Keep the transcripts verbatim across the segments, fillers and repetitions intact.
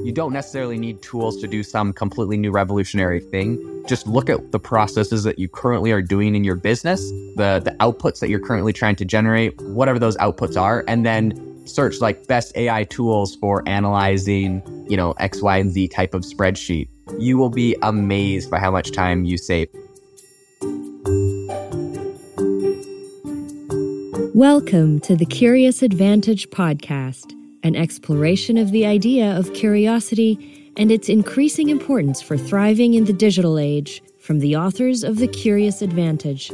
You don't necessarily need tools to do some completely new revolutionary thing. Just look at the processes that you currently are doing in your business, the, the outputs that you're currently trying to generate, whatever those outputs are, and then search like best A I tools for analyzing, you know, X, Y, and Z type of spreadsheet. You will be amazed by how much time you save. Welcome to the Curious Advantage podcast, an exploration of the idea of curiosity and its increasing importance for thriving in the digital age, from the authors of The Curious Advantage.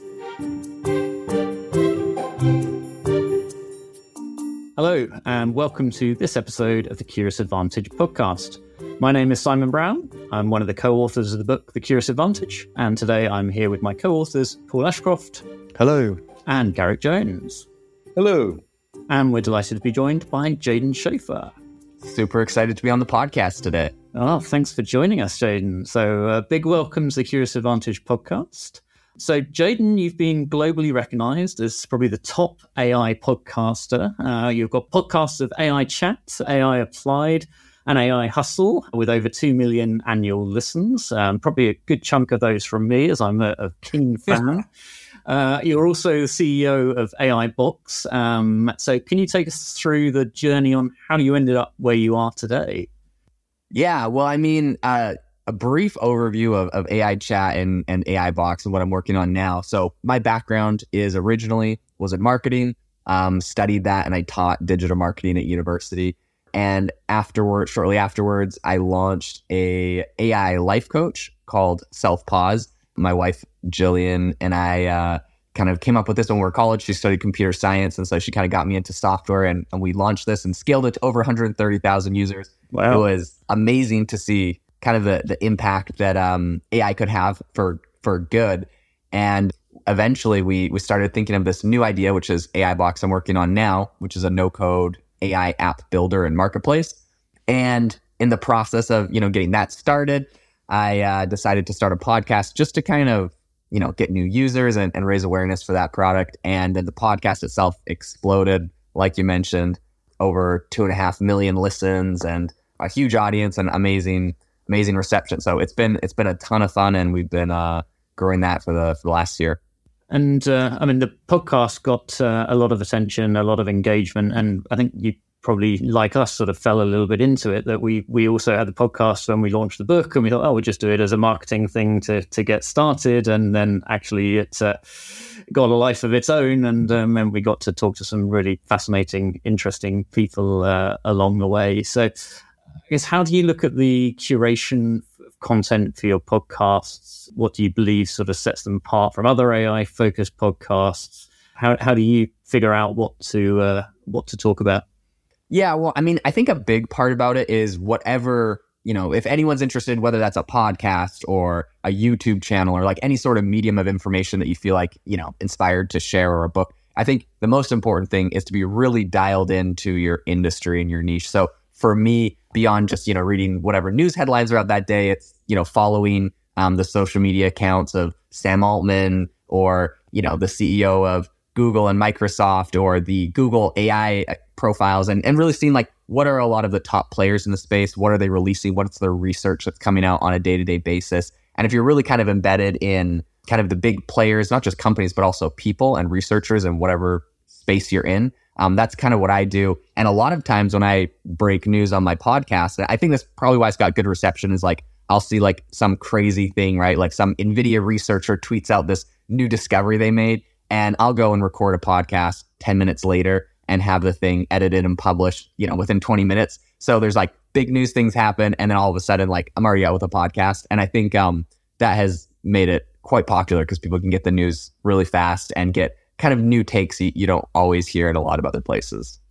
Hello, and welcome to this episode of the Curious Advantage podcast. My name is Simon Brown. I'm one of the co-authors of the book, The Curious Advantage, and today I'm here with my co-authors, Paul Ashcroft. Hello. And Garrick Jones. Hello. And we're delighted to be joined by Jaden Schaefer. Super excited to be on the podcast today. Oh, thanks for joining us, Jaden. So uh, big welcome to the Curious Advantage podcast. So Jaden, you've been globally recognized as probably the top A I podcaster. Uh, you've got podcasts of A I Chat, A I Applied, and A I Hustle with over two million annual listens. Um, probably a good chunk of those from me, as I'm a, a keen fan. Uh, you're also the C E O of A I Box. Um, so can you take us through the journey on how you ended up where you are today? Yeah, well, I mean, uh, a brief overview of, of A I Chat and, and A I Box and what I'm working on now. So my background is originally was in marketing, um, studied that, and I taught digital marketing at university. And afterward, shortly afterwards, I launched a AI life coach called Self Pause. My wife, Jillian, and I uh, kind of came up with this when we were in college. She studied computer science, and so she kind of got me into software, and, and we launched this and scaled it to over one hundred thirty thousand users. Wow. It was amazing to see kind of the, the impact that um, A I could have for, for good. And eventually we, we started thinking of this new idea, which is A I Box I'm working on now, which is a no-code A I app builder and marketplace. And in the process of, you know, getting that started, I uh, decided to start a podcast just to kind of, you know, get new users and, and raise awareness for that product. And then the podcast itself exploded, like you mentioned, over two and a half million listens and a huge audience and amazing, amazing reception. So it's been it's been a ton of fun, and we've been uh, growing that for the for the last year. And uh, I mean, the podcast got uh, a lot of attention, a lot of engagement, and I think you probably, like us, sort of fell a little bit into it, that we we also had the podcast when we launched the book, and we thought, oh, we'll just do it as a marketing thing to to get started. And then actually it uh, got a life of its own, and, um, and we got to talk to some really fascinating, interesting people uh, along the way. So I guess, how do you look at the curation of content for your podcasts? What do you believe sort of sets them apart from other A I-focused podcasts? How how do you figure out what to uh, what to talk about? Yeah, well, I mean, I think a big part about it is whatever, you know, if anyone's interested, whether that's a podcast or a YouTube channel or like any sort of medium of information that you feel like, you know, inspired to share, or a book, I think the most important thing is to be really dialed into your industry and your niche. So for me, beyond just, you know, reading whatever news headlines are out that day, it's, you know, following um, the social media accounts of Sam Altman, or, you know, the C E O of Google and Microsoft, or the Google A I profiles, and, and really seeing like, what are a lot of the top players in the space? What are they releasing? What's their research that's coming out on a day-to-day basis? And if you're really kind of embedded in kind of the big players, not just companies, but also people and researchers in whatever space you're in, um, that's kind of what I do. And a lot of times when I break news on my podcast, I think that's probably why it's got good reception, is like, I'll see like some crazy thing, right? Like some NVIDIA researcher tweets out this new discovery they made, and I'll go and record a podcast ten minutes later and have the thing edited and published, you know, within twenty minutes. So there's like big news things happen, and then all of a sudden, like, I'm already out with a podcast. And I think um, that has made it quite popular, because people can get the news really fast and get kind of new takes you, you don't always hear in a lot of other places.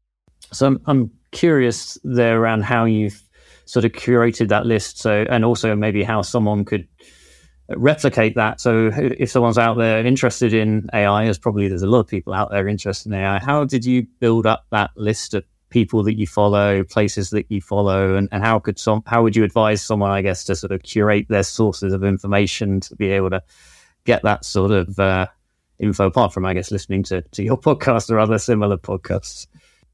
So I'm, I'm curious there around how you've sort of curated that list. So, and also maybe how someone could replicate that. So if someone's out there interested in A I, as probably there's a lot of people out there interested in A I, how did you build up that list of people that you follow, places that you follow, and, and how could some how would you advise someone, I guess, to sort of curate their sources of information to be able to get that sort of uh, info, apart from, I guess, listening to, to your podcast or other similar podcasts?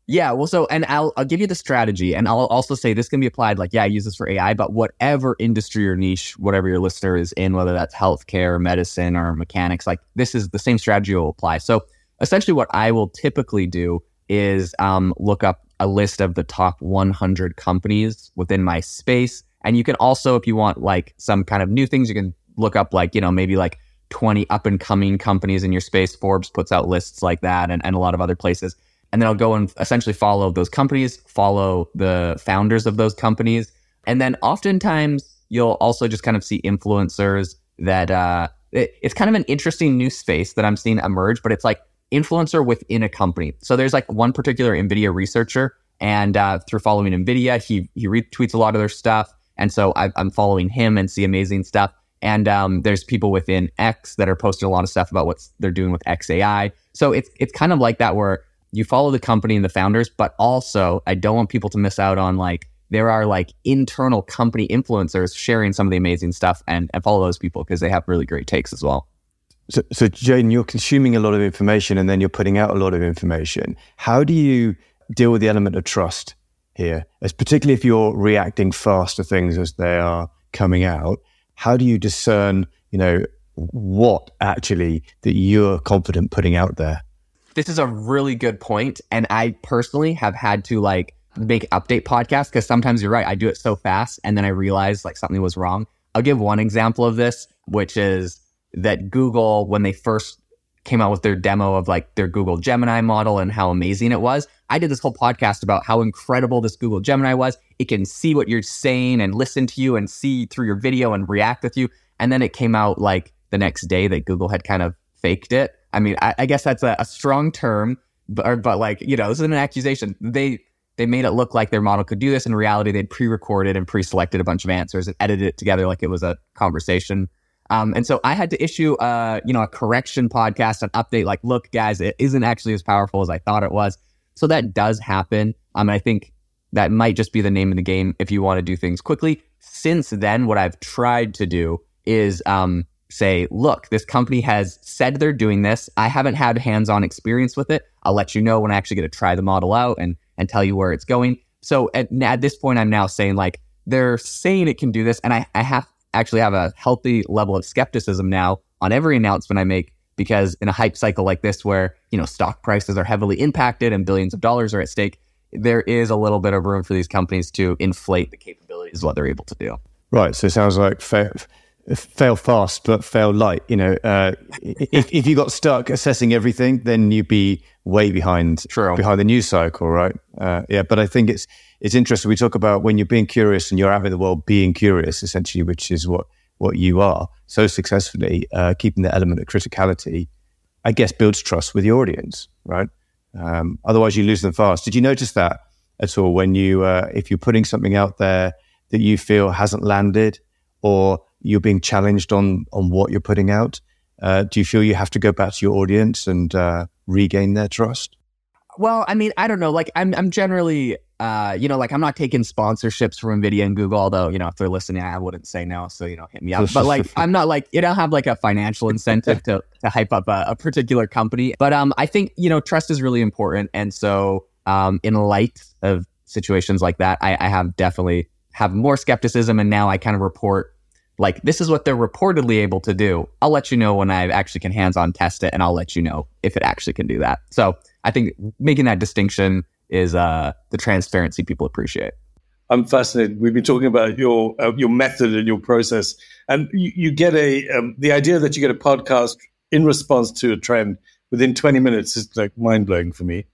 Yeah, well, so, and I'll I'll give you the strategy, and I'll also say this can be applied, like, yeah, I use this for A I, but whatever industry or niche, whatever your listener is in, whether that's healthcare, medicine, or mechanics, like, this is the same strategy will apply. So essentially what I will typically do is um, look up a list of the top one hundred companies within my space. And you can also, if you want like some kind of new things, you can look up like, you know, maybe like twenty up and coming companies in your space. Forbes puts out lists like that, and, and a lot of other places. And then I'll go and essentially follow those companies, follow the founders of those companies. And then oftentimes you'll also just kind of see influencers that uh, it, it's kind of an interesting new space that I'm seeing emerge, but it's like influencer within a company. So there's like one particular NVIDIA researcher, and uh, through following NVIDIA, he he retweets a lot of their stuff. And so I, I'm following him and see amazing stuff. And um, there's people within X that are posting a lot of stuff about what they're doing with X A I. So it's it's kind of like that where you follow the company and the founders, but also I don't want people to miss out on like, there are like internal company influencers sharing some of the amazing stuff, and, and follow those people because they have really great takes as well. So, so Jaden, you're consuming a lot of information and then you're putting out a lot of information. How do you deal with the element of trust here? As particularly if you're reacting fast to things as they are coming out, how do you discern, you know, what actually that you're confident putting out there? This is a really good point. And I personally have had to like make update podcasts because sometimes you're right. I do it so fast and then I realize like something was wrong. I'll give one example of this, which is that Google, when they first came out with their demo of like their Google Gemini model and how amazing it was, I did this whole podcast about how incredible this Google Gemini was. It can see what you're saying and listen to you and see through your video and react with you. And then it came out like the next day that Google had kind of faked it. I mean, I, I guess that's a, a strong term, but, but like, you know, this is an accusation. They they made it look like their model could do this. In reality, they'd pre-recorded and pre-selected a bunch of answers and edited it together like it was a conversation. Um, and so I had to issue, uh, you know, a correction podcast, an update like, look, guys, it isn't actually as powerful as I thought it was. So that does happen. Um, and I think that might just be the name of the game if you want to do things quickly. Since then, what I've tried to do is um, say, look, this company has said they're doing this. I haven't had hands-on experience with it. I'll let you know when I actually get to try the model out and and tell you where it's going. So at, at this point, I'm now saying like, they're saying it can do this. And I, I have actually have a healthy level of skepticism now on every announcement I make, because in a hype cycle like this where, you know, stock prices are heavily impacted and billions of dollars are at stake, there is a little bit of room for these companies to inflate the capabilities of what they're able to do. Right. So it sounds like fail, fail fast, but fail light. You know, uh, if, if you got stuck assessing everything, then you'd be way behind, True. behind the news cycle, right? Uh, yeah. But I think it's, it's interesting. We talk about when you're being curious and you're out in the world being curious, essentially, which is what, what you are so successfully, uh, keeping the element of criticality, I guess, builds trust with your audience, right? Um, otherwise you lose them fast. Did you notice that at all when you, uh, if you're putting something out there that you feel hasn't landed, or you're being challenged on, on what you're putting out, uh, do you feel you have to go back to your audience and, uh, regain their trust? Well, I mean, I don't know. Like I'm, I'm generally, uh, you know, like I'm not taking sponsorships from NVIDIA and Google, although, you know, if they're listening, I wouldn't say no. So, you know, hit me up. But like, I'm not like, you don't have like a financial incentive to, to hype up a, a particular company. But um, I think, you know, trust is really important. And so um, in light of situations like that, I, I have definitely have more skepticism. And now I kind of report like, this is what they're reportedly able to do. I'll let you know when I actually can hands-on test it, and I'll let you know if it actually can do that. So I think making that distinction is uh, the transparency people appreciate. I'm fascinated. We've been talking about your uh, your method and your process, and you, you get a um, the idea that you get a podcast in response to a trend within twenty minutes is like mind blowing for me.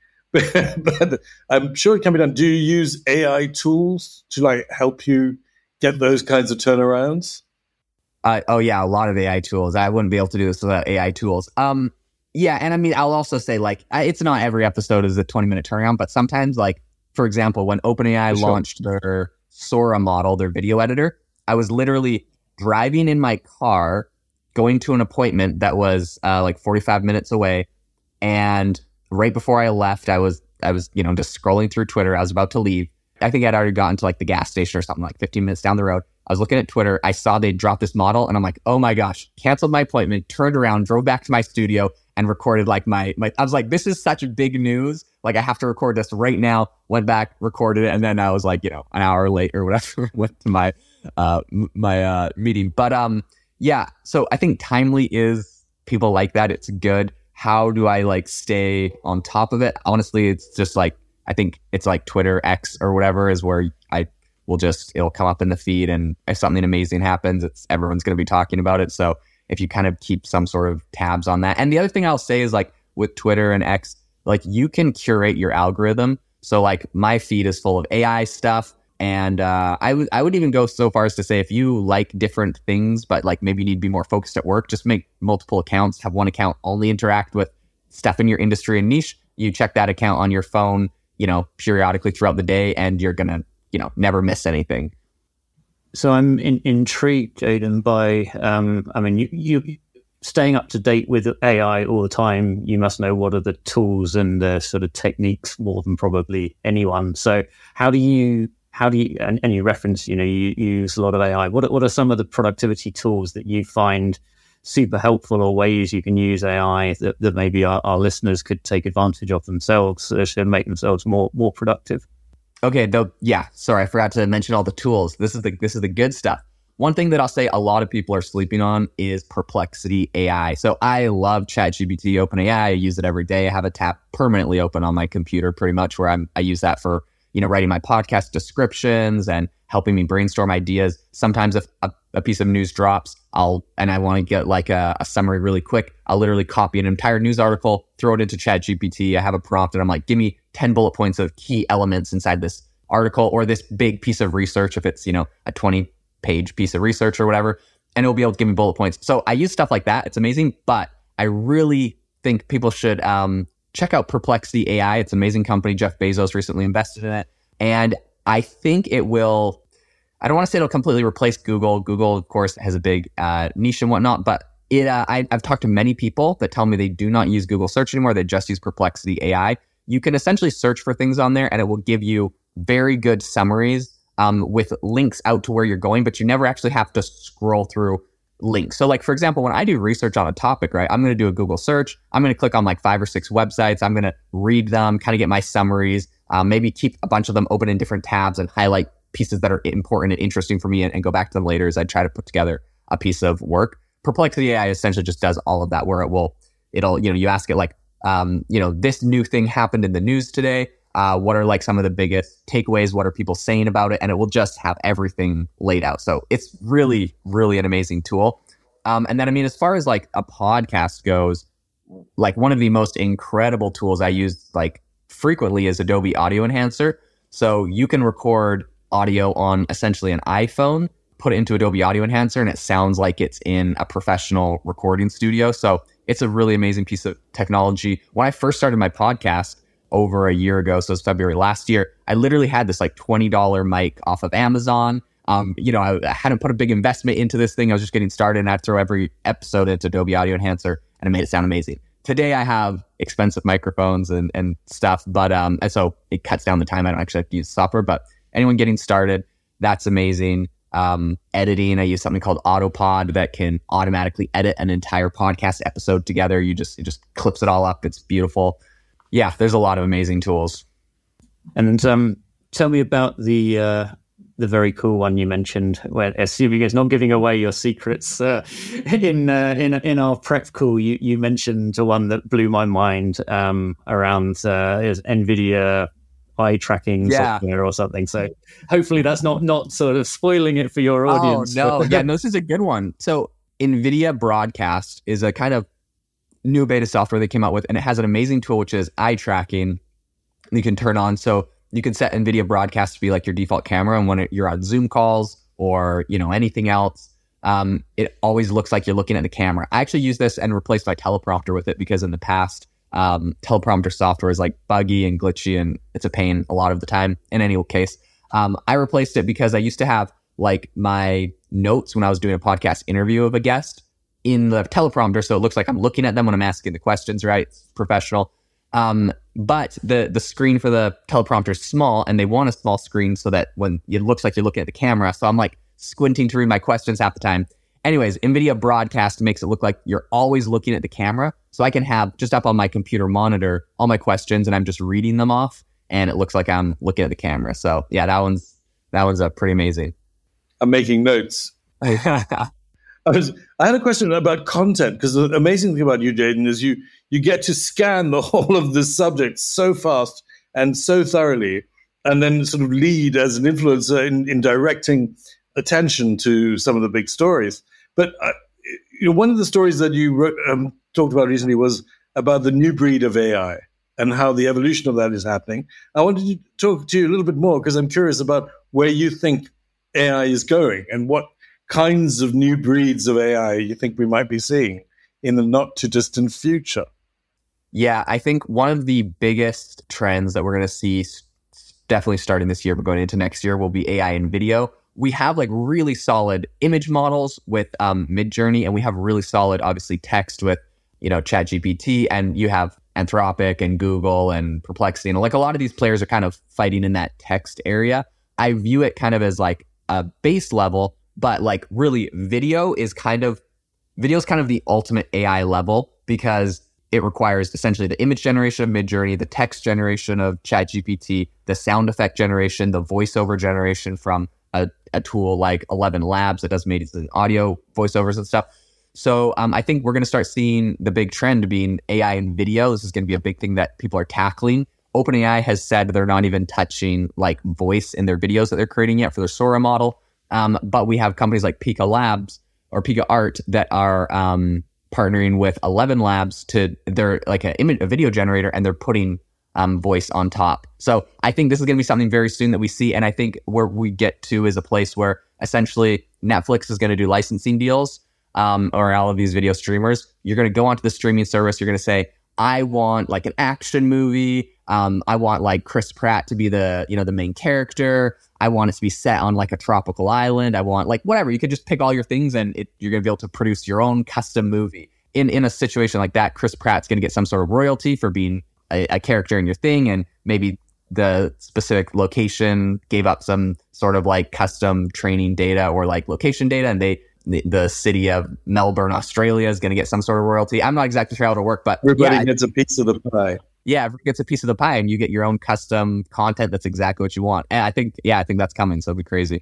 But I'm sure it can be done. Do you use A I tools to like help you get those kinds of turnarounds? Uh, oh yeah, a lot of A I tools. I wouldn't be able to do this without A I tools. Um, yeah, and I mean, I'll also say like, I, it's not every episode is a twenty minute turnaround, but sometimes, like, for example, when OpenAI sure. launched their Sora model, their video editor, I was literally driving in my car, going to an appointment that was uh, like forty-five minutes away, and right before I left, I was I was you know just scrolling through Twitter. I was about to leave. I think I'd already gotten to like the gas station or something, like fifteen minutes down the road. I was looking at Twitter. I saw they dropped this model and I'm like, oh my gosh, canceled my appointment, turned around, drove back to my studio and recorded like my, my, I was like, this is such big news. Like I have to record this right now. Went back, recorded it. And then I was like, you know, an hour late or whatever, went to my, uh, my, uh, meeting. But, um, yeah. So I think timely is people like that. It's good. How do I like stay on top of it? Honestly, it's just like, I think it's like Twitter X or whatever is where I will just, it'll come up in the feed and if something amazing happens, it's everyone's going to be talking about it. So if you kind of keep some sort of tabs on that. And the other thing I'll say is like with Twitter and X, like you can curate your algorithm. So like my feed is full of A I stuff. And uh, I would I would even go so far as to say if you like different things, but like maybe you need to be more focused at work, just make multiple accounts, have one account only interact with stuff in your industry and niche. You check that account on your phone, you know, periodically throughout the day, and you're going to, you know, never miss anything. So I'm in, intrigued, Aidan, by, um, I mean, you, you staying up to date with A I all the time, you must know what are the tools and the sort of techniques more than probably anyone. So how do you, how do you, and, and you reference, you know, you, you use a lot of A I. What are, what are some of the productivity tools that you find super helpful or ways you can use A I that, that maybe our, our listeners could take advantage of themselves to make themselves more, more productive? Okay, though, yeah. Sorry, I forgot to mention all the tools. This is the this is the good stuff. One thing that I'll say a lot of people are sleeping on is Perplexity A I. So I love ChatGPT, OpenAI. I use it every day. I have a tab permanently open on my computer, pretty much, where I'm I use that for you know writing my podcast descriptions and helping me brainstorm ideas. Sometimes if a, a piece of news drops, I'll and I want to get like a, a summary really quick, I'll literally copy an entire news article, throw it into ChatGPT. I have a prompt and I'm like, give me ten bullet points of key elements inside this article or this big piece of research if it's, you know, a twenty page piece of research or whatever, and it'll be able to give me bullet points. So I use stuff like that. It's amazing, but I really think people should um, check out Perplexity A I. It's an amazing company. Jeff Bezos recently invested in it. And I think it will, I don't want to say it'll completely replace Google. Google, of course, has a big uh, niche and whatnot, but it. Uh, I, I've talked to many people that tell me they do not use Google search anymore. They just use Perplexity A I. You can essentially search for things on there and it will give you very good summaries um, with links out to where you're going, but you never actually have to scroll through links. So like, for example, when I do research on a topic, right, I'm going to do a Google search. I'm going to click on like five or six websites. I'm going to read them, kind of get my summaries, um, maybe keep a bunch of them open in different tabs and highlight pieces that are important and interesting for me and, and go back to them later as I try to put together a piece of work. Perplexity A I essentially just does all of that where it will, it'll, you know, you ask it like, um, you know, this new thing happened in the news today. Uh, what are like some of the biggest takeaways? What are people saying about it? And it will just have everything laid out. So it's really, really an amazing tool. Um, and then, I mean, as far as like a podcast goes, like one of the most incredible tools I use like frequently is Adobe Audio Enhancer. So you can record audio on essentially an iPhone, put it into Adobe Audio Enhancer, and it sounds like it's in a professional recording studio. So it's a really amazing piece of technology. When I first started my podcast over a year ago, so it's February last year, I literally had this like twenty dollars mic off of Amazon. Um, you know, I, I hadn't put a big investment into this thing. I was just getting started and I'd throw every episode into Adobe Audio Enhancer and it made it sound amazing. Today I have expensive microphones and, and stuff, but um, and so it cuts down the time. I don't actually have to use software, but anyone getting started, that's amazing. Um, editing, I use something called Autopod that can automatically edit an entire podcast episode together. You just, it just clips it all up. It's beautiful. Yeah, there's a lot of amazing tools. And um, tell me about the uh, the very cool one you mentioned, where assuming it's not giving away your secrets. Uh, in uh, in in our prep call, you, you mentioned the one that blew my mind um, around uh, is NVIDIA eye tracking yeah. software or something. So hopefully that's not not sort of spoiling it for your audience. Oh no, yeah, no, this is a good one. So NVIDIA Broadcast is a kind of new beta software they came out with, and it has an amazing tool which is eye tracking. You can turn on, so you can set NVIDIA Broadcast to be like your default camera, and when it, you're on Zoom calls or you know anything else, um, it always looks like you're looking at the camera. I actually use this and replaced my teleprompter with it because in the past, um, teleprompter software is like buggy and glitchy, and it's a pain a lot of the time. In any case, um, I replaced it because I used to have like my notes when I was doing a podcast interview of a guest in the teleprompter, so it looks like I'm looking at them when I'm asking the questions, right? It's professional. Um, but the the screen for the teleprompter is small, and they want a small screen so that when it looks like you're looking at the camera. So I'm like squinting to read my questions half the time. Anyways, NVIDIA Broadcast makes it look like you're always looking at the camera. So I can have just up on my computer monitor all my questions and I'm just reading them off and it looks like I'm looking at the camera. So yeah, that one's that one's uh, pretty amazing. I'm making notes. I, was, I had a question about content, because the amazing thing about you, Jayden, is you you get to scan the whole of this subject so fast and so thoroughly, and then sort of lead as an influencer in, in directing attention to some of the big stories. But uh, you know, one of the stories that you wrote, um, talked about recently was about the new breed of A I and how the evolution of that is happening. I wanted to talk to you a little bit more because I'm curious about where you think A I is going and what kinds of new breeds of A I you think we might be seeing in the not too distant future. Yeah, I think one of the biggest trends that we're going to see definitely starting this year, but going into next year, will be A I in video. We have like really solid image models with um, Midjourney, and we have really solid, obviously, text with, you know, ChatGPT, and you have Anthropic and Google and Perplexity. And like a lot of these players are kind of fighting in that text area. I view it kind of as like a base level, but like really video is kind of, video is kind of the ultimate A I level, because it requires essentially the image generation of Midjourney, the text generation of ChatGPT, the sound effect generation, the voiceover generation from a, a tool like Eleven Labs that does amazing audio voiceovers and stuff. So um, I think we're going to start seeing the big trend being A I in video. This is going to be a big thing that people are tackling. OpenAI has said they're not even touching like voice in their videos that they're creating yet for their Sora model. Um, but we have companies like Pika Labs or Pika Art that are um, partnering with Eleven Labs to, they're like a, image, a video generator, and they're putting um, voice on top. So I think this is going to be something very soon that we see. And I think where we get to is a place where essentially Netflix is going to do licensing deals, um, or all of these video streamers. You're going to go onto the streaming service. You're going to say, I want like an action movie. Um, I want like Chris Pratt to be the, you know, the main character. I want it to be set on like a tropical island. I want like whatever. You could just pick all your things, and it, you're going to be able to produce your own custom movie. In in a situation like that, Chris Pratt's going to get some sort of royalty for being a, a character in your thing, and maybe the specific location gave up some sort of like custom training data or like location data, and they the, the city of Melbourne, Australia is going to get some sort of royalty. I'm not exactly sure how it'll work, but everybody yeah, gets a piece of the pie. Yeah, everybody gets a piece of the pie, and you get your own custom content that's exactly what you want. And I think, yeah, I think that's coming. So it'll be crazy.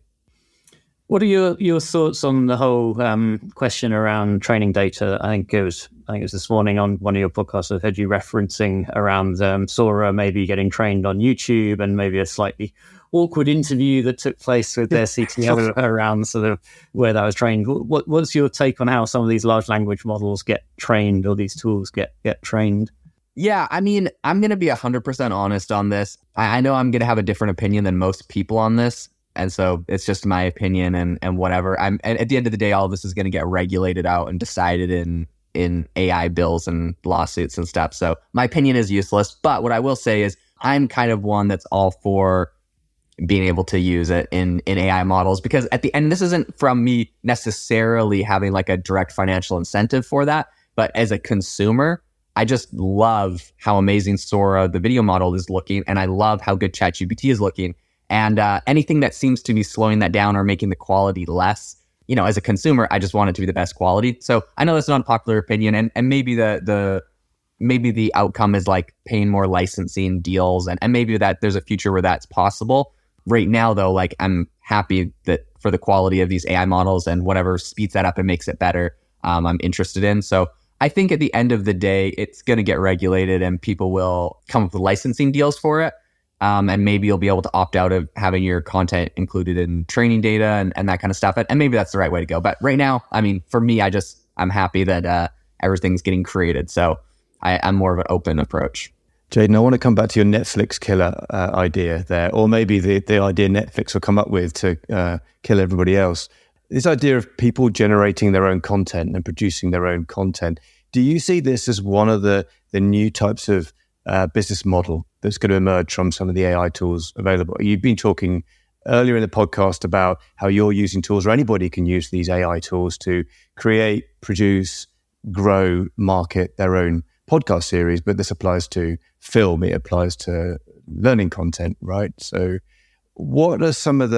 What are your, your thoughts on the whole um, question around training data? I think it was I think it was this morning on one of your podcasts I heard you referencing around um, Sora maybe getting trained on YouTube, and maybe a slightly awkward interview that took place with their C T O around sort of where that was trained. What, what's your take on how some of these large language models get trained, or these tools get get trained? Yeah, I mean, I'm going to be one hundred percent honest on this. I, I know I'm going to have a different opinion than most people on this. And so it's just my opinion and, and whatever. I'm and at the end of the day, all of this is going to get regulated out and decided in in A I bills and lawsuits and stuff. So my opinion is useless. But what I will say is I'm kind of one that's all for being able to use it in, in A I models, because at the end, this isn't from me necessarily having like a direct financial incentive for that. But as a consumer, I just love how amazing Sora, the video model, is looking. And I love how good ChatGPT is looking. And uh, anything that seems to be slowing that down or making the quality less, you know, as a consumer, I just want it to be the best quality. So I know that's an unpopular opinion, and, and maybe the the maybe the outcome is like paying more licensing deals, and, and maybe that there's a future where that's possible. Right now, though, like I'm happy that for the quality of these A I models and whatever speeds that up and makes it better, um, I'm interested in. So I think at the end of the day, it's going to get regulated, and people will come up with licensing deals for it. Um, and maybe you'll be able to opt out of having your content included in training data and, and that kind of stuff. And maybe that's the right way to go. But right now, I mean, for me, I just, I'm happy that uh, everything's getting created. So I, I'm more of an open approach. Jayden, I want to come back to your Netflix killer uh, idea there, or maybe the, the idea Netflix will come up with to uh, kill everybody else. This idea of people generating their own content and producing their own content. Do you see this as one of the, the new types of uh, business model that's going to emerge from some of the A I tools available? You've been talking earlier in the podcast about how you're using tools, or anybody can use these A I tools to create, produce, grow, market their own podcast series, but this applies to film, it applies to learning content, right? So what are some of the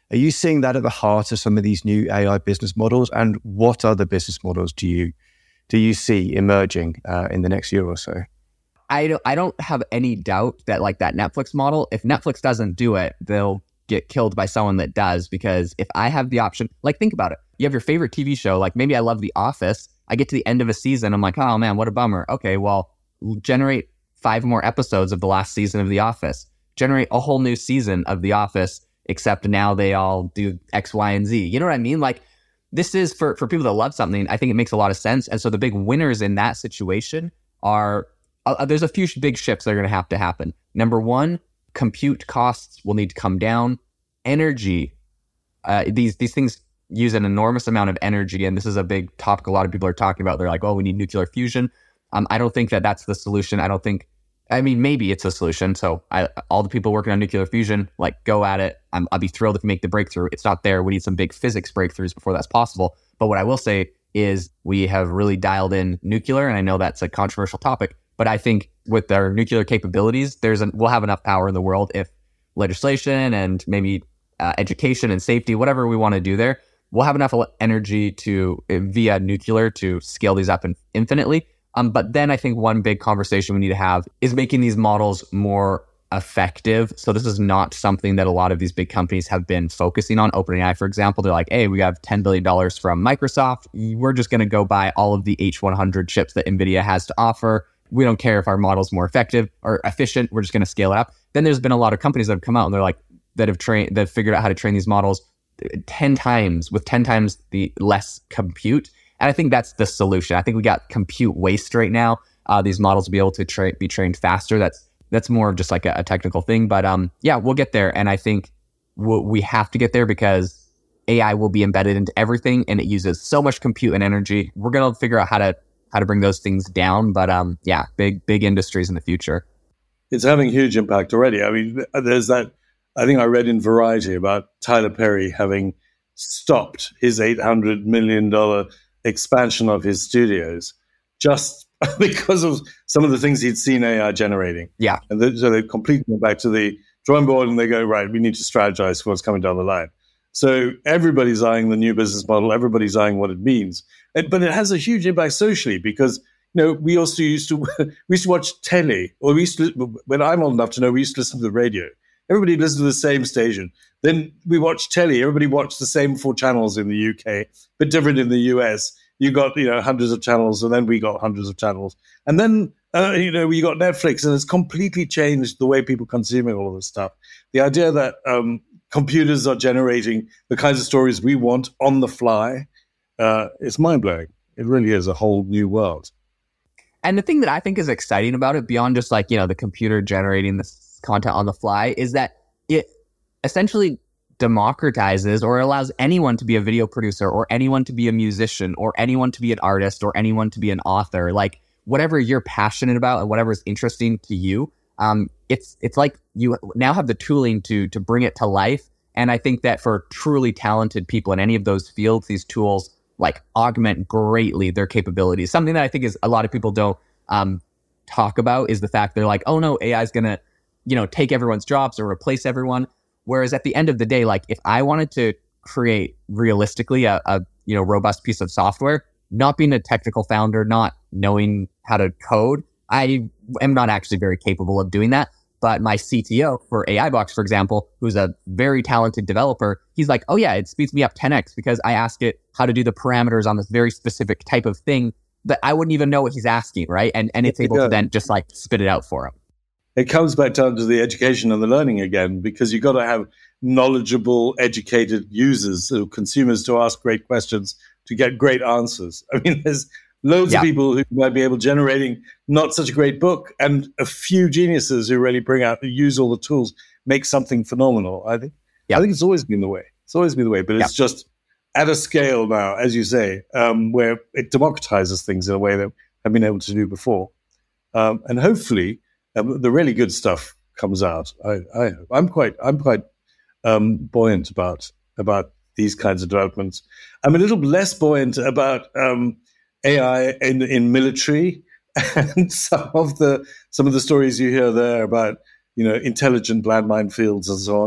Are you seeing that at the heart of some of these new A I business models? And what other business models do you do you see emerging uh, in the next year or so? I don't, I don't have any doubt that like that Netflix model, if Netflix doesn't do it, they'll get killed by someone that does. Because if I have the option, like think about it. You have your favorite T V show, like maybe I love The Office. I get to the end of a season, I'm like, oh man, what a bummer. Okay, well, generate five more episodes of the last season of The Office. Generate a whole new season of The Office, except now they all do X, Y, and Z. You know what I mean? Like this is for, for people that love something, I think it makes a lot of sense. And so the big winners in that situation are, uh, there's a few big shifts that are going to have to happen. Number one, compute costs will need to come down. Energy, uh, these these things use an enormous amount of energy. And this is a big topic a lot of people are talking about. They're like, oh, we need nuclear fusion. Um, I don't think that that's the solution. I don't think, I mean, maybe it's a solution. So I, all the people working on nuclear fusion, like go at it. I'm, I'll be thrilled if we make the breakthrough. It's not there. We need some big physics breakthroughs before that's possible. But what I will say is we have really dialed in nuclear. And I know that's a controversial topic, but I think with our nuclear capabilities, there's an, we'll have enough power in the world if legislation and maybe uh, education and safety, whatever we want to do there, we'll have enough energy to, via nuclear, to scale these up in, infinitely. Um, but then I think one big conversation we need to have is making these models more effective. So this is not something that a lot of these big companies have been focusing on. OpenAI, for example, they're like, hey, we have ten billion dollars from Microsoft. We're just going to go buy all of the H one hundred chips that NVIDIA has to offer. We don't care if our model's more effective or efficient. We're just going to scale it up. Then there's been a lot of companies that have come out and they're like, that have trained, that have figured out how to train these models ten times with ten times the less compute. And I think that's the solution. I think we got compute waste right now. Uh, these models will be able to tra- be trained faster. That's that's more of just like a, a technical thing. But um, yeah, we'll get there. And I think we'll, we have to get there because A I will be embedded into everything, and it uses so much compute and energy. We're gonna figure out how to how to bring those things down. But um, yeah, big big industries in the future. It's having huge impact already. I mean, there's that. I think I read in Variety about Tyler Perry having stopped his eight hundred million dollars expansion of his studios just because of some of the things he'd seen A I generating. Yeah. And they, so they completely went back to the drawing board and they go, right, we need to strategize for what's coming down the line. So everybody's eyeing the new business model. Everybody's eyeing what it means. And, but it has a huge impact socially because, you know, we also used to, we used to watch telly, or we used to, when I'm old enough to know, we used to listen to the radio. Everybody listened to the same station. Then we watched telly. Everybody watched the same four channels in the U K, but different in the U S. You got, you know, hundreds of channels, and then we got hundreds of channels. And then, uh, you know, we got Netflix, and it's completely changed the way people consuming all of this stuff. The idea that um, computers are generating the kinds of stories we want on the fly, uh, it's mind-blowing. It really is a whole new world. And the thing that I think is exciting about it, beyond just like, you know, the computer generating this content on the fly, is that it essentially democratizes or allows anyone to be a video producer or anyone to be a musician or anyone to be an artist or anyone to be an author. Like whatever you're passionate about and whatever is interesting to you, um, it's it's like you now have the tooling to to bring it to life. And I think that for truly talented people in any of those fields, these tools like augment greatly their capabilities. Something that I think is a lot of people don't um, talk about is the fact they're like, oh no, A I is going to, you know, take everyone's jobs or replace everyone. Whereas at the end of the day, like if I wanted to create realistically a, a you know robust piece of software, not being a technical founder, not knowing how to code, I am not actually very capable of doing that. But my C T O for AIbox, for example, who's a very talented developer, he's like, oh yeah, it speeds me up ten x because I ask it how to do the parameters on this very specific type of thing that I wouldn't even know what he's asking, right? And and it's able yeah. to then just like spit it out for him. It comes back down to the education and the learning again, because you've got to have knowledgeable, educated users, or consumers, to ask great questions to get great answers. I mean, there's loads yeah. of people who might be able generating not such a great book, and a few geniuses who really bring out, who use all the tools, make something phenomenal. I think. Yeah. I think it's always been the way. It's always been the way, but yeah. it's just at a scale now, as you say, um, where it democratizes things in a way that I've been able to do before, um, and hopefully. Um, the really good stuff comes out. I, I, I'm quite, I'm quite um, buoyant about about these kinds of developments. I'm a little less buoyant about um, A I in, in military and some of the some of the stories you hear there about, you know, intelligent landmine fields and so on.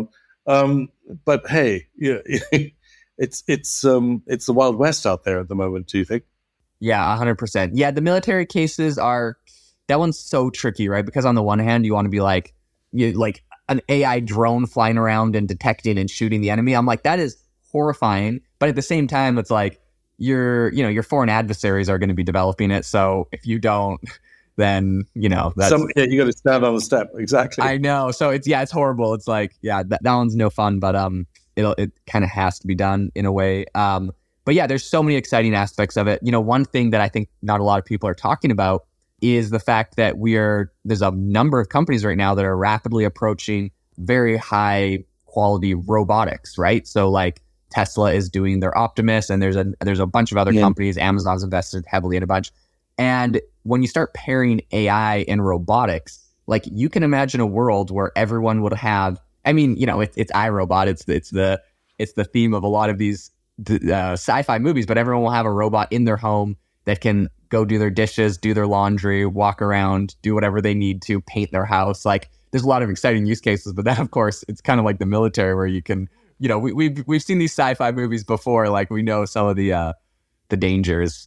Um, but hey, yeah, it's it's um, it's the Wild West out there at the moment. Do you think? Yeah, one hundred percent. Yeah, the military cases are, that one's so tricky, right? Because on the one hand, you want to be like, you like an A I drone flying around and detecting and shooting the enemy. I'm like, that is horrifying. But at the same time, it's like, your, you know, your foreign adversaries are going to be developing it. So if you don't, then, you know, that's... Some, yeah, you got to stand on the step. Exactly. I know. So it's, yeah, it's horrible. It's like, yeah, that, that one's no fun, but um, it'll, it kind of has to be done in a way. Um, But yeah, there's so many exciting aspects of it. You know, one thing that I think not a lot of people are talking about is the fact that we are, there's a number of companies right now that are rapidly approaching very high quality robotics, right? So like Tesla is doing their Optimus, and there's a there's a bunch of other yeah. companies. Amazon's invested heavily in a bunch. And when you start pairing A I and robotics, like you can imagine a world where everyone would have, I mean, you know, it, it's iRobot. It's it's the it's the theme of a lot of these uh, sci-fi movies, but everyone will have a robot in their home that can go do their dishes, do their laundry, walk around, do whatever they need to, paint their house. Like there's a lot of exciting use cases, but then of course it's kind of like the military where you can, you know, we, we've we've seen these sci-fi movies before. Like we know some of the uh, the dangers.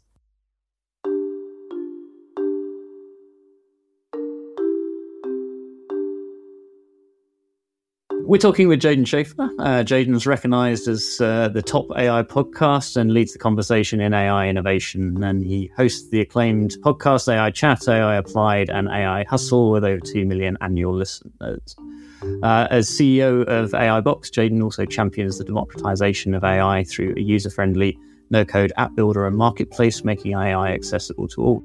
We're talking with Jayden Schafer. Uh, Jayden's recognized as uh, the top A I podcast and leads the conversation in A I innovation. And he hosts the acclaimed podcast A I Chat, A I Applied, and A I Hustle with over two million annual listeners. Uh, as C E O of A I Box, Jayden also champions the democratization of A I through a user-friendly, no-code app builder and marketplace, making A I accessible to all.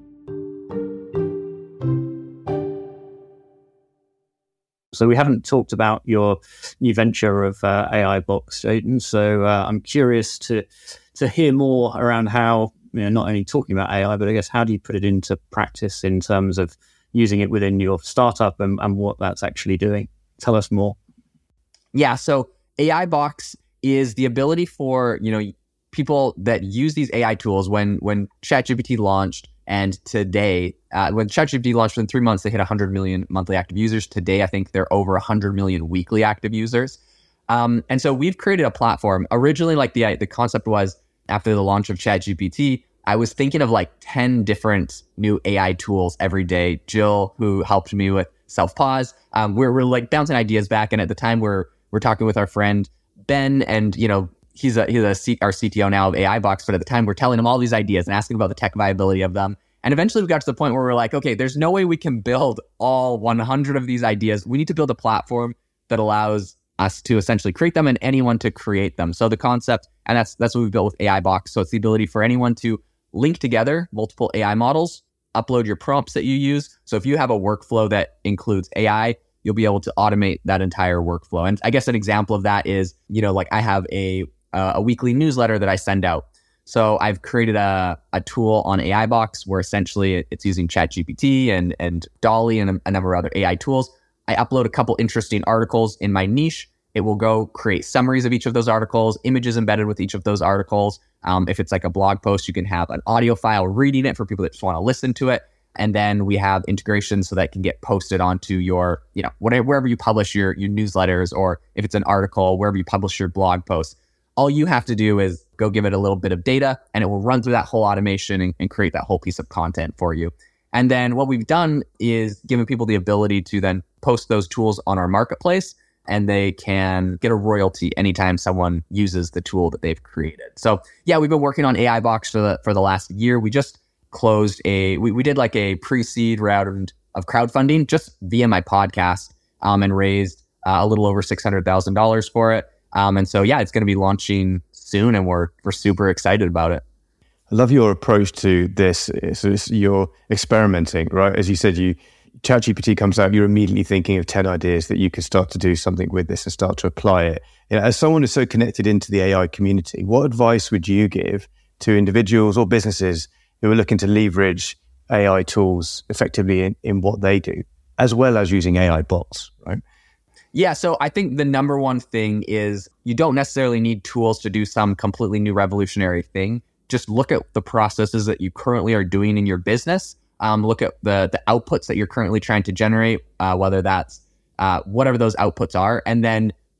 So we haven't talked about your new venture of uh, A I Box, Jayden. So uh, I'm curious to to hear more around how, you know, not only talking about A I, but I guess how do you put it into practice in terms of using it within your startup and, and what that's actually doing? Tell us more. Yeah, so A I Box is the ability for, you know, people that use these A I tools. When when ChatGPT launched, and today, uh, when ChatGPT launched, in three months, they hit one hundred million monthly active users. Today, I think they're over one hundred million weekly active users. Um, and so we've created a platform. Originally, like the the concept was, after the launch of ChatGPT, I was thinking of like ten different new A I tools every day. Jill, who helped me with Self-Pause, um, we're, we're like bouncing ideas back. And at the time, we're we're talking with our friend Ben, and you know, he's a he's a C, our C T O now of A I Box. But at the time, we're telling him all these ideas and asking about the tech viability of them. And eventually, we got to the point where we're like, okay, there's no way we can build all one hundred of these ideas. We need to build a platform that allows us to essentially create them and anyone to create them. So the concept, and that's that's what we built with A I Box. So it's the ability for anyone to link together multiple A I models, upload your prompts that you use. So if you have a workflow that includes A I, you'll be able to automate that entire workflow. And I guess an example of that is, you know, like I have a uh, a weekly newsletter that I send out. So I've created a, a tool on A I Box where essentially it's using ChatGPT and and DALL-E and a, a number of other A I tools. I upload a couple interesting articles in my niche. It will go create summaries of each of those articles, images embedded with each of those articles. Um, if it's like a blog post, you can have an audio file reading it for people that just want to listen to it. And then we have integrations so that it can get posted onto your, you know, whatever, wherever you publish your, your newsletters, or if it's an article, wherever you publish your blog posts. All you have to do is go give it a little bit of data, and it will run through that whole automation and, and create that whole piece of content for you. And then what we've done is given people the ability to then post those tools on our marketplace, and they can get a royalty anytime someone uses the tool that they've created. So yeah, we've been working on A I Box for the for the last year. We just closed a, we, we did like a pre-seed round of crowdfunding just via my podcast, um, and raised uh, a little over six hundred thousand dollars for it. Um, and so, yeah, it's going to be launching soon, and we're we're super excited about it. I love your approach to this. So it's, you're experimenting, right? As you said, you ChatGPT comes out, you're immediately thinking of ten ideas that you could start to do something with this and start to apply it. You know, as someone who's so connected into the A I community, what advice would you give to individuals or businesses who are looking to leverage A I tools effectively in, in what they do, as well as using A I bots, right? Yeah, so I think the number one thing is you don't necessarily need tools to do some completely new revolutionary thing. Just look at the processes that you currently are doing in your business. Um, look at the the outputs that you're currently trying to generate, uh, whether that's uh, whatever those outputs are, and then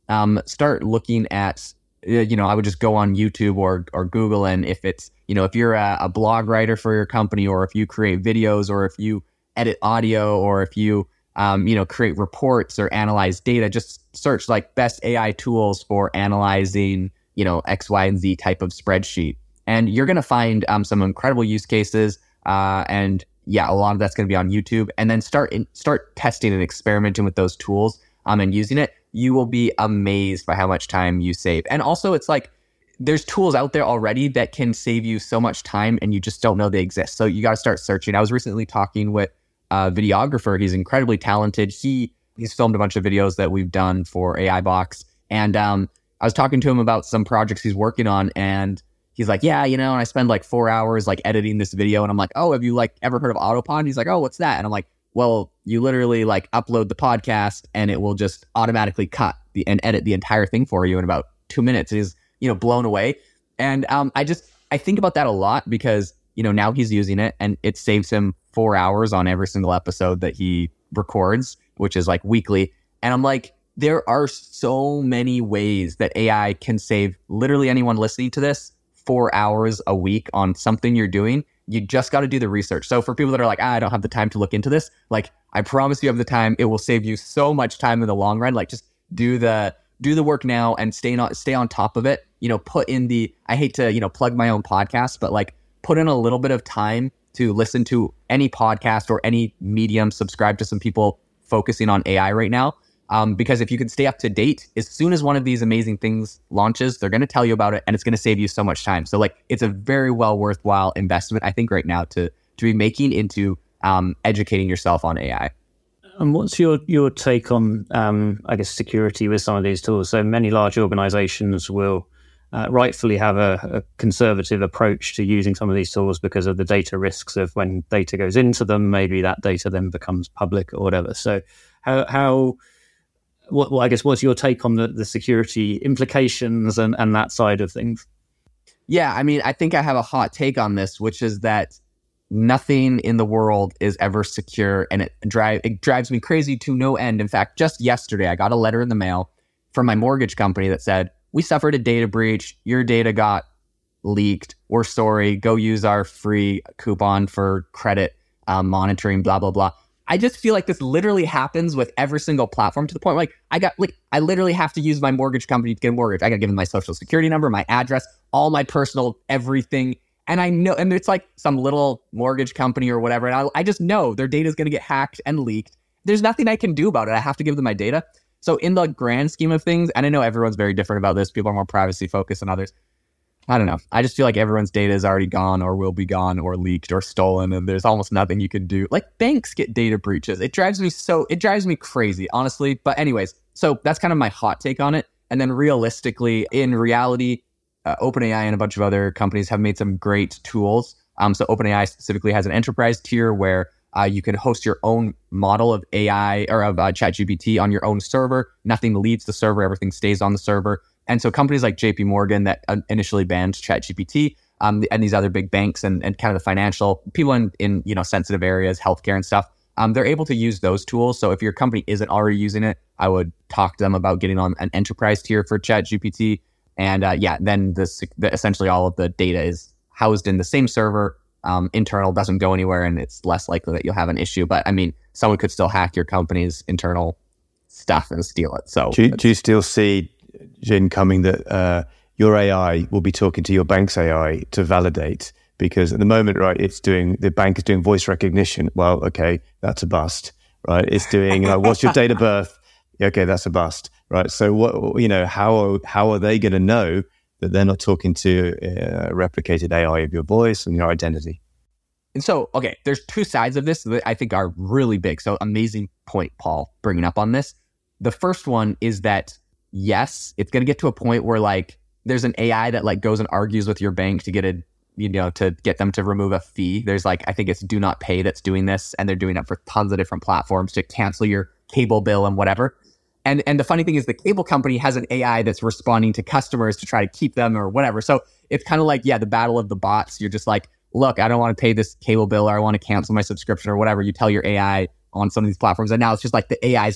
um, start looking at, you know, I would just go on YouTube or or Google, and if it's, you know, if you're a, a blog writer for your company, or if you create videos, or if you edit audio, or if you, um, you know, create reports or analyze data, just search like best A I tools for analyzing, you know, X, Y, and Z type of spreadsheet. And you're going to find um, some incredible use cases. Uh, and yeah, a lot of that's going to be on YouTube. And then start in, start testing and experimenting with those tools um, and using it. You will be amazed by how much time you save. And also, it's like there's tools out there already that can save you so much time, and you just don't know they exist. So you got to start searching. I was recently talking with a videographer. He's incredibly talented. He he's filmed a bunch of videos that we've done for A I Box. And um, I was talking to him about some projects he's working on, and he's like, yeah, you know, and I spend like four hours like editing this video. And I'm like, oh, have you like ever heard of Autopod? He's like, oh, what's that? And I'm like, well, you literally like upload the podcast and it will just automatically cut the, and edit the entire thing for you in about two minutes. He's, you know, blown away. And um, I just, I think about that a lot because, you know, now he's using it and it saves him four hours on every single episode that he records, which is like weekly. And I'm like, there are so many ways that A I can save literally anyone listening to this four hours a week on something you're doing. You just got to do the research. So for people that are like, ah, I don't have the time to look into this, like, I promise you have the time. It will save you so much time in the long run. Like, just do the do the work now and stay on stay on top of it. You know, put in the, I hate to, you know, plug my own podcast, but like put in a little bit of time to listen to any podcast or any medium, subscribe to some people focusing on A I right now. Um, because if you can stay up to date, as soon as one of these amazing things launches, they're going to tell you about it, and it's going to save you so much time. So like, it's a very well worthwhile investment, I think, right now to to be making into um, educating yourself on A I. And what's your your take on, um, I guess, security with some of these tools? So many large organizations will uh, rightfully have a, a conservative approach to using some of these tools because of the data risks of when data goes into them, maybe that data then becomes public or whatever. So how how What, well, I guess, what's your take on the, the security implications and, and that side of things? Yeah, I mean, I think I have a hot take on this, which is that nothing in the world is ever secure, and it, drive, it drives me crazy to no end. In fact, just yesterday, I got a letter in the mail from my mortgage company that said, we suffered a data breach. Your data got leaked. We're sorry. Go use our free coupon for credit um, monitoring, blah, blah, blah. I just feel like this literally happens with every single platform to the point where, like, I got like I literally have to use my mortgage company to get a mortgage. I got to give them my social security number, my address, all my personal everything. And I know, and it's like some little mortgage company or whatever. And I, I just know their data is going to get hacked and leaked. There's nothing I can do about it. I have to give them my data. So in the grand scheme of things, and I know everyone's very different about this. People are more privacy focused than others. I don't know. I just feel like everyone's data is already gone or will be gone or leaked or stolen, and there's almost nothing you can do. Like, banks get data breaches. It drives me so, it drives me crazy, honestly. But anyways, so that's kind of my hot take on it. And then realistically, in reality, uh, OpenAI and a bunch of other companies have made some great tools. Um, so OpenAI specifically has an enterprise tier where uh, you can host your own model of A I or of uh, ChatGPT on your own server. Nothing leaves the server. Everything stays on the server. And so companies like J P Morgan that initially banned ChatGPT, um, and these other big banks and, and kind of the financial people in, in you know sensitive areas, healthcare and stuff, um, they're able to use those tools. So if your company isn't already using it, I would talk to them about getting on an enterprise tier for ChatGPT. And uh, yeah, then this, the, essentially all of the data is housed in the same server, um, internal, doesn't go anywhere, and it's less likely that you'll have an issue. But I mean, someone could still hack your company's internal stuff and steal it. So do you, do you still see, Jin, coming that uh, your A I will be talking to your bank's A I to validate? Because at the moment, right, it's doing, the bank is doing voice recognition. Well, okay, that's a bust, right? It's doing, like, what's your date of birth? Okay, that's a bust, right? So what, you know, how are, how are they going to know that they're not talking to a replicated A I of your voice and your identity? And so, okay, there's two sides of this that I think are really big. So amazing point, Paul, bringing up on this. The first one is that, yes, it's going to get to a point where, like, there's an A I that, like, goes and argues with your bank to get a, you know, to get them to remove a fee. There's, like, I think it's Do Not Pay that's doing this, and they're doing it for tons of different platforms to cancel your cable bill and whatever. And and the funny thing is the cable company has an A I that's responding to customers to try to keep them or whatever. So it's kind of like, yeah, the battle of the bots. You're just like, look, I don't want to pay this cable bill, or I want to cancel my subscription or whatever. You tell your A I on some of these platforms, and now it's just like the A I is just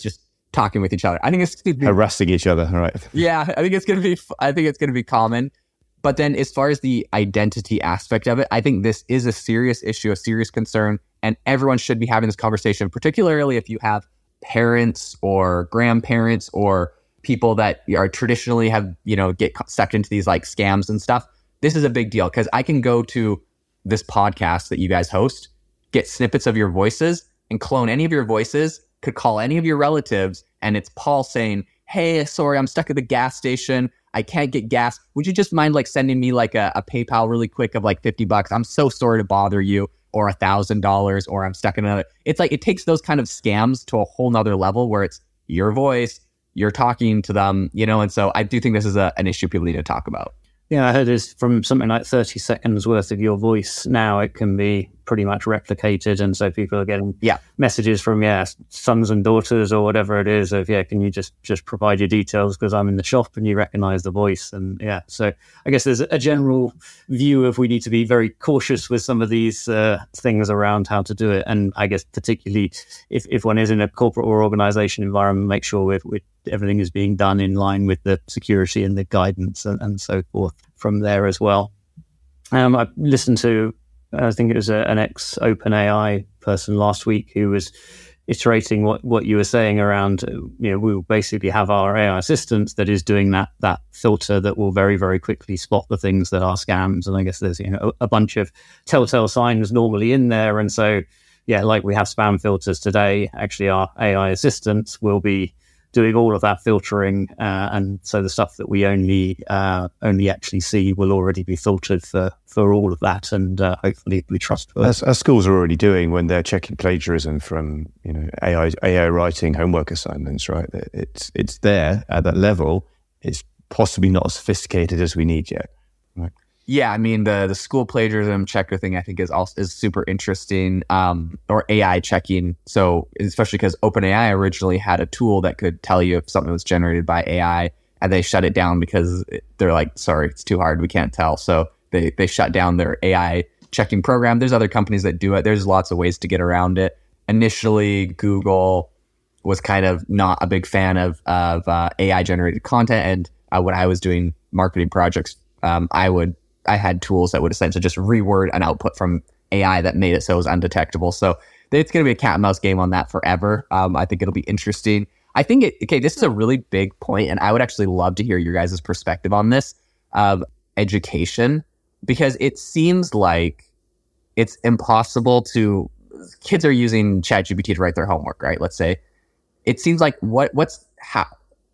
talking with each other. I think it's gonna be, harassing each other, right? Yeah, I think it's gonna be. I think it's gonna be common. But then, as far as the identity aspect of it, I think this is a serious issue, a serious concern, and everyone should be having this conversation. Particularly if you have parents or grandparents or people that are traditionally have you know get sucked into these like scams and stuff. This is a big deal because I can go to this podcast that you guys host, get snippets of your voices, and clone any of your voices. Could call any of your relatives, and it's Paul saying, "Hey, sorry, I'm stuck at the gas station. I can't get gas. Would you just mind like sending me like a, a PayPal really quick of like fifty bucks? I'm so sorry to bother you, or a thousand dollars, or I'm stuck in another." It's like it takes those kind of scams to a whole nother level where it's your voice, you're talking to them, you know. And so I do think this is a, an issue people need to talk about. Yeah, I heard it's from something like thirty seconds worth of your voice. Now it can be pretty much replicated. And so people are getting yeah. messages from, yeah, sons and daughters or whatever it is of, yeah, can you just, just provide your details because I'm in the shop and you recognize the voice. And yeah, so I guess there's a general view of we need to be very cautious with some of these uh, things around how to do it. And I guess particularly if, if one is in a corporate or organization environment, make sure we're, we're, everything is being done in line with the security and the guidance and, and so forth from there as well. Um, I listened to, I think it was a, an ex-OpenAI person last week who was iterating what, what you were saying around, you know, we will basically have our A I assistant that is doing that that filter that will very, very quickly spot the things that are scams. And I guess there's, you know, a bunch of telltale signs normally in there. And so, yeah, like we have spam filters today, actually our A I assistants will be doing all of that filtering, uh, and so the stuff that we only uh, only actually see will already be filtered for, for all of that, and uh, hopefully be trustworthy. As, as schools are already doing when they're checking plagiarism from you know A I A I writing homework assignments, right? It's it's there at that level. It's possibly not as sophisticated as we need yet, right? Yeah, I mean the the school plagiarism checker thing I think is also is super interesting, um, or A I checking. So especially because OpenAI originally had a tool that could tell you if something was generated by A I, and they shut it down because they're like, sorry, it's too hard, we can't tell. So they they shut down their A I checking program. There's other companies that do it. There's lots of ways to get around it. Initially, Google was kind of not a big fan of of uh, A I generated content, and uh, when I was doing marketing projects, um, I would. I had tools that would essentially just reword an output from A I that made it so it was undetectable. So it's going to be a cat and mouse game on that forever. Um, I think it'll be interesting. I think, it, okay, this is a really big point, and I would actually love to hear your guys' perspective on this, of education, because it seems like it's impossible to, kids are using ChatGPT to write their homework, right? Let's say. It seems like what, what's, how,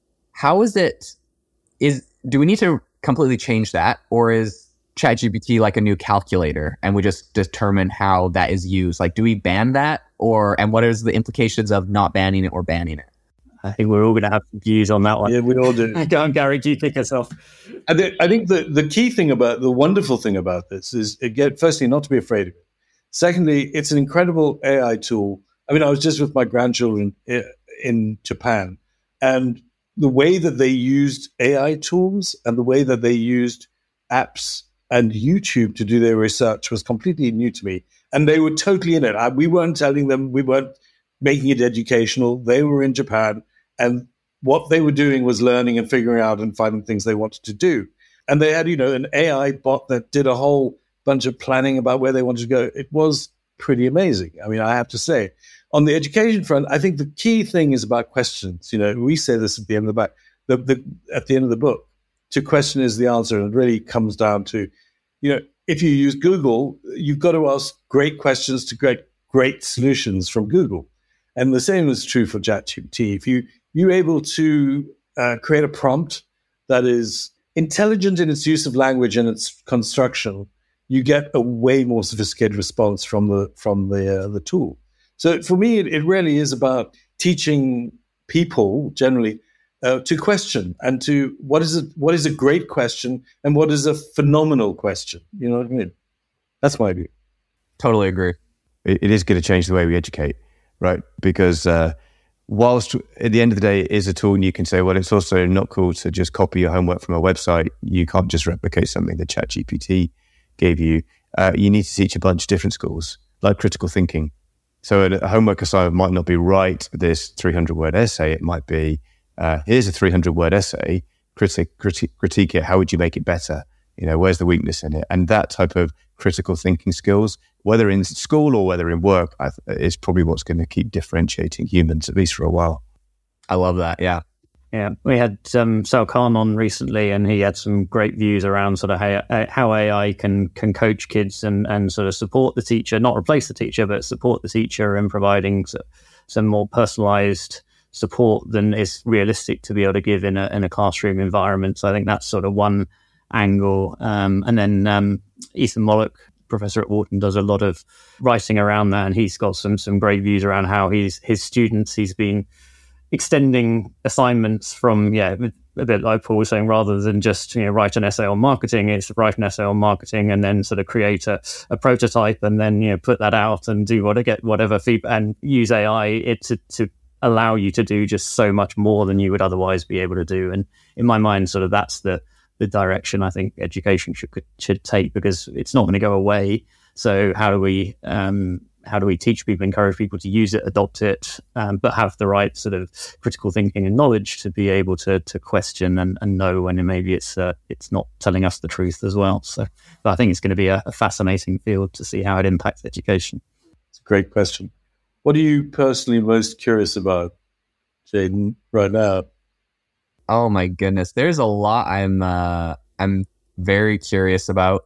how is it, is, do we need to completely change that, or is ChatGPT like a new calculator and we just determine how that is used? Like, do we ban that, or, and what is the implications of not banning it or banning it? I think we're all going to have views on that one. Yeah, we all do. Go on, Gary, do you kick us off? I think, I think the, the key thing about, the wonderful thing about this is, again, firstly, not to be afraid of it. Secondly, it's an incredible A I tool. I mean, I was just with my grandchildren in Japan, and the way that they used A I tools and the way that they used apps and YouTube to do their research was completely new to me. And they were totally in it. I, we weren't telling them, we weren't making it educational. They were in Japan, and what they were doing was learning and figuring out and finding things they wanted to do. And they had, you know, an A I bot that did a whole bunch of planning about where they wanted to go. It was pretty amazing. I mean, I have to say. On the education front, I think the key thing is about questions. You know, we say this at the end of the back, the, the, at the end of the book. To question is the answer, and it really comes down to, you know, if you use Google, you've got to ask great questions to get great solutions from Google. And the same is true for ChatGPT. If you, you're able to uh, create a prompt that is intelligent in its use of language and its construction, you get a way more sophisticated response from the from the uh, the tool. So for me, it, it really is about teaching people generally uh, to question, and to what is a, what is a great question and what is a phenomenal question. You know what I mean? That's my view. Totally agree. It, it is going to change the way we educate, right? Because uh, whilst at the end of the day it is a tool, and you can say, well, it's also not cool to just copy your homework from a website. You can't just replicate something that ChatGPT gave you. Uh, you need to teach a bunch of different schools, like critical thinking. So a homework assignment might not be write this three hundred word essay. It might be, uh, here's a three hundred word essay, critique, critique, critique it. How would you make it better? You know, where's the weakness in it? And that type of critical thinking skills, whether in school or whether in work, I th- is probably what's going to keep differentiating humans, at least for a while. I love that. Yeah. Yeah. We had um, Sal Khan on recently, and he had some great views around sort of how, how A I can can coach kids and, and sort of support the teacher, not replace the teacher, but support the teacher in providing some more personalized support than is realistic to be able to give in a in a classroom environment. So I think that's sort of one angle. Um, and then um, Ethan Mollick, professor at Wharton, does a lot of writing around that, and he's got some some great views around how he's his students, he's been extending assignments from, yeah, a bit like Paul was saying, rather than just, you know, write an essay on marketing, it's write an essay on marketing and then sort of create a, a prototype and then, you know, put that out and do what get whatever feedback and use A I it to, to allow you to do just so much more than you would otherwise be able to do. And in my mind, sort of that's the the direction I think education should should take, because it's not going to go away. So how do we um, how do we teach people, encourage people to use it, adopt it, um, but have the right sort of critical thinking and knowledge to be able to to question and, and know when maybe it's uh, it's not telling us the truth as well. So but I think it's going to be a, a fascinating field to see how it impacts education. It's a great question. What are you personally most curious about, Jayden, right now? Oh my goodness, there's a lot I'm uh, I'm very curious about.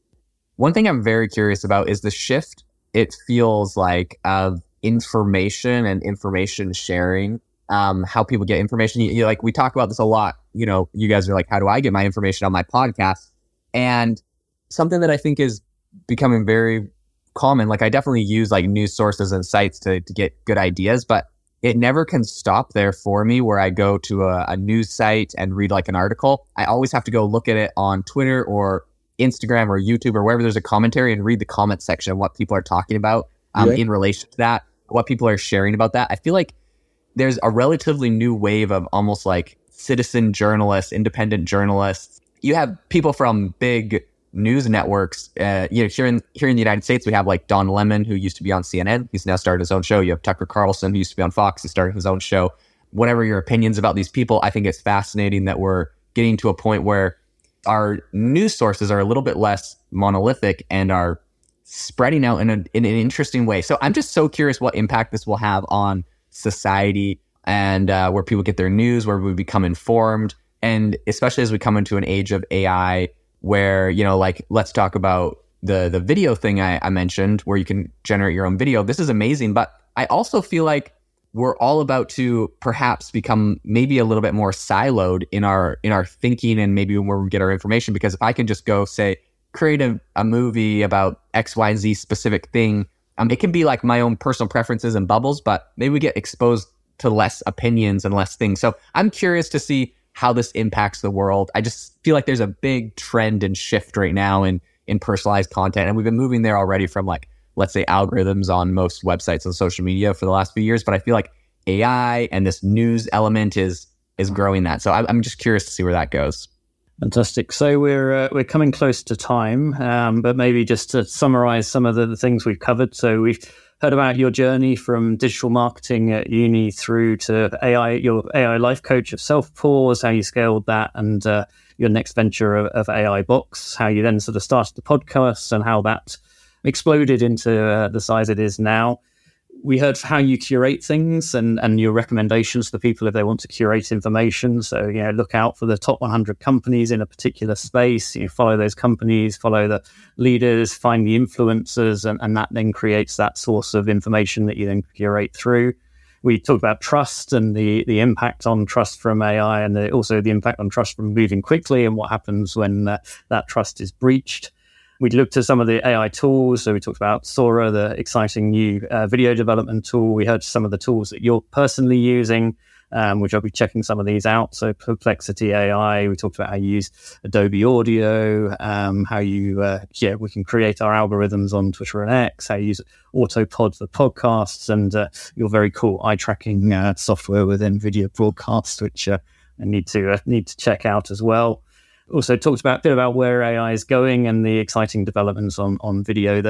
One thing I'm very curious about is the shift, it feels like, of information and information sharing, um, how people get information. You, you, like we talk about this a lot. You know, you guys are like, how do I get my information on my podcast? And something that I think is becoming very common, like I definitely use like news sources and sites to, to get good ideas, but it never can stop there for me where I go to a, a news site and read like an article. I always have to go look at it on Twitter or Instagram or YouTube or wherever there's a commentary and read the comment section, what people are talking about um, yeah. in relation to that, what people are sharing about that. I feel like there's a relatively new wave of almost like citizen journalists, independent journalists. You have people from big news networks. Uh, you know, here in here in the United States, we have like Don Lemon, who used to be on C N N. He's now started his own show. You have Tucker Carlson, who used to be on Fox. He started his own show. Whatever your opinions about these people, I think it's fascinating that we're getting to a point where our news sources are a little bit less monolithic and are spreading out in, a, in an interesting way. So I'm just so curious what impact this will have on society and uh, where people get their news, where we become informed. And especially as we come into an age of A I where, you know, like, let's talk about the, the video thing I, I mentioned, where you can generate your own video. This is amazing. But I also feel like we're all about to perhaps become maybe a little bit more siloed in our in our thinking and maybe where we get our information. Because if I can just go say, create a, a movie about X, Y, Z specific thing, um, it can be like my own personal preferences and bubbles, but maybe we get exposed to less opinions and less things. So I'm curious to see how this impacts the world. I just feel like there's a big trend and shift right now in in personalized content. And we've been moving there already from like, let's say, algorithms on most websites and social media for the last few years. But I feel like A I and this news element is is growing that. So I'm just curious to see where that goes. Fantastic. So we're uh, we're coming close to time, um, but maybe just to summarize some of the, the things we've covered. So we've heard about your journey from digital marketing at uni through to A I, your A I life coach of Self-Pause, how you scaled that, and uh, your next venture of, of A I Box, how you then sort of started the podcast and how that exploded into uh, the size it is now. We heard how you curate things and, and your recommendations to people if they want to curate information. So, you know, look out for the top one hundred companies in a particular space. You follow those companies, follow the leaders, find the influencers, and, and that then creates that source of information that you then curate through. We talked about trust and the, the impact on trust from A I, and the, also the impact on trust from moving quickly and what happens when uh, that trust is breached. We looked at some of the A I tools. So we talked about Sora, the exciting new uh, video development tool. We heard some of the tools that you're personally using, um, which I'll be checking some of these out. So Perplexity A I, we talked about how you use Adobe Audio, um, how you, uh, yeah, we can create our algorithms on Twitter and X, how you use Autopod for podcasts, and uh, your very cool eye tracking uh, software within Video Broadcast, which uh, I need to uh, need to check out as well. Also talked about a bit about where A I is going and the exciting developments on, on video there.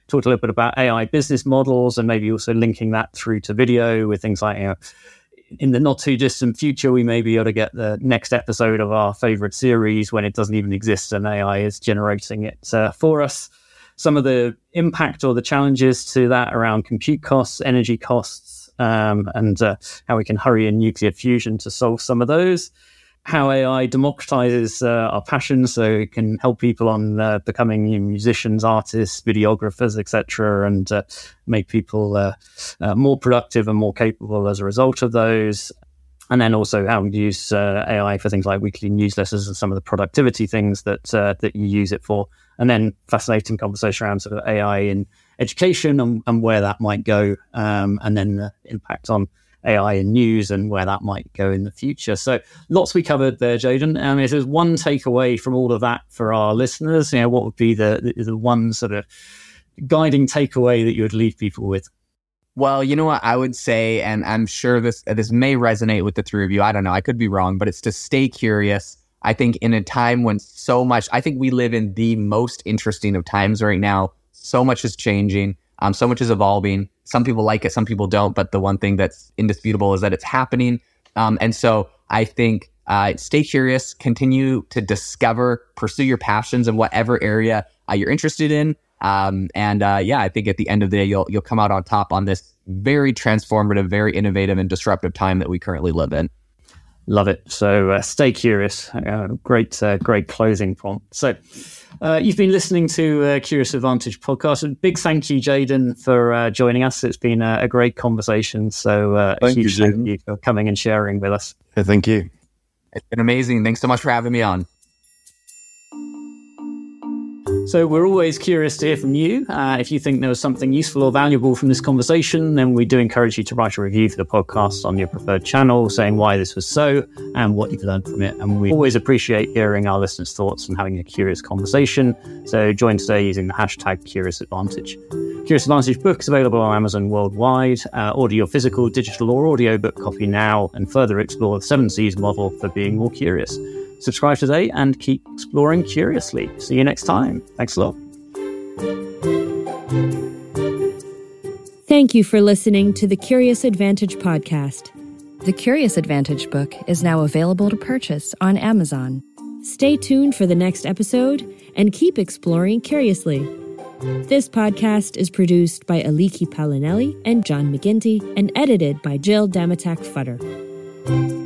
talked a little bit about A I business models and maybe also linking that through to video with things like, you know, in the not too distant future, we may be able to get the next episode of our favorite series when it doesn't even exist and A I is generating it uh, for us. Some of the impact or the challenges to that around compute costs, energy costs, um, and uh, how we can hurry in nuclear fusion to solve some of those. How A I democratizes uh, our passions, so it can help people on uh, becoming you know, musicians, artists, videographers, et cetera, and uh, make people uh, uh, more productive and more capable as a result of those. And then also how we use uh, A I for things like weekly newsletters and some of the productivity things that uh, that you use it for. And then fascinating conversation around sort of A I in education and, and where that might go, um, and then the impact on A I in news and where that might go in the future. So lots we covered there, Jayden. Um, if there's one takeaway from all of that for our listeners, you know, what would be the, the, the one sort of guiding takeaway that you would leave people with? Well, you know what I would say, and I'm sure this this may resonate with the three of you. I don't know. I could be wrong, but it's to stay curious. I think in a time when so much, I think we live in the most interesting of times right now. So much is changing. Um, so much is evolving. Some people like it, some people don't. But the one thing that's indisputable is that it's happening. Um, and so I think uh, stay curious, continue to discover, pursue your passions in whatever area uh, you're interested in. Um, and uh, yeah, I think at the end of the day, you'll you'll come out on top on this very transformative, very innovative and disruptive time that we currently live in. Love it. So uh, stay curious. Uh, great, uh, great closing prompt. So uh, you've been listening to uh, Curious Advantage podcast. A big thank you, Jayden, for uh, joining us. It's been a, a great conversation. So uh, thank a huge you, thank you for coming and sharing with us. Yeah, thank you. It's been amazing. Thanks so much for having me on. So we're always curious to hear from you. Uh, if you think there was something useful or valuable from this conversation, then we do encourage you to write a review for the podcast on your preferred channel, saying why this was so and what you've learned from it. And we always appreciate hearing our listeners' thoughts and having a curious conversation. So join today using the hashtag Curious Advantage. Curious Advantage book is available on Amazon worldwide. Uh, order your physical, digital or audiobook copy now and further explore the seven C's model for being more curious. Subscribe today and keep exploring curiously. See you next time. Thanks a lot. Thank you for listening to the Curious Advantage podcast. The Curious Advantage book is now available to purchase on Amazon. Stay tuned for the next episode and keep exploring curiously. This podcast is produced by Aliki Palinelli and John McGinty and edited by Jill Damatak Futter.